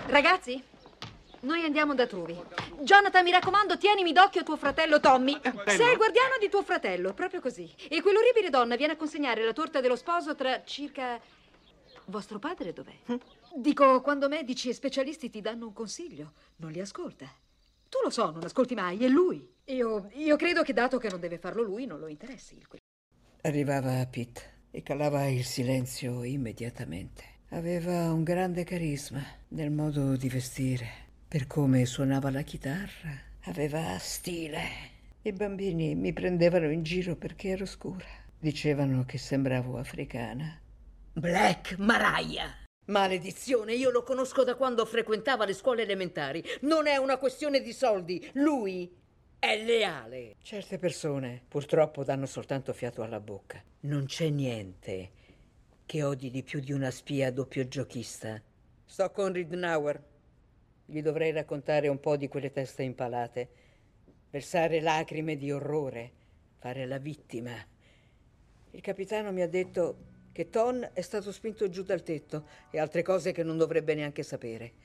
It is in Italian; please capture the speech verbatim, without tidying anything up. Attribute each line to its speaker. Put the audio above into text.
Speaker 1: Ragazzi, noi andiamo da Truvi. Jonathan, mi raccomando, tienimi d'occhio tuo fratello Tommy. Sei il guardiano di tuo fratello, proprio così. E quell'orribile donna viene a consegnare la torta dello sposo tra circa... Vostro padre dov'è? Dico, quando medici e specialisti ti danno un consiglio, non li ascolta. Tu lo so, non ascolti mai, è lui. Io, io credo che dato che non deve farlo lui, non lo interessi. Il...
Speaker 2: Arrivava Pete e calava il silenzio immediatamente. Aveva un grande carisma nel modo di vestire. Per come suonava la chitarra, aveva stile. I bambini mi prendevano in giro perché ero scura. Dicevano che sembravo africana.
Speaker 3: Black Mariah! Maledizione, io lo conosco da quando frequentava le scuole elementari. Non è una questione di soldi, lui è leale.
Speaker 2: Certe persone purtroppo danno soltanto fiato alla bocca. Non c'è niente che odi di più di una spia doppio giochista. Sto con Ridnour. Gli dovrei raccontare un po' di quelle teste impalate, versare lacrime di orrore, fare la vittima. Il capitano mi ha detto che Ton è stato spinto giù dal tetto e altre cose che non dovrebbe neanche sapere.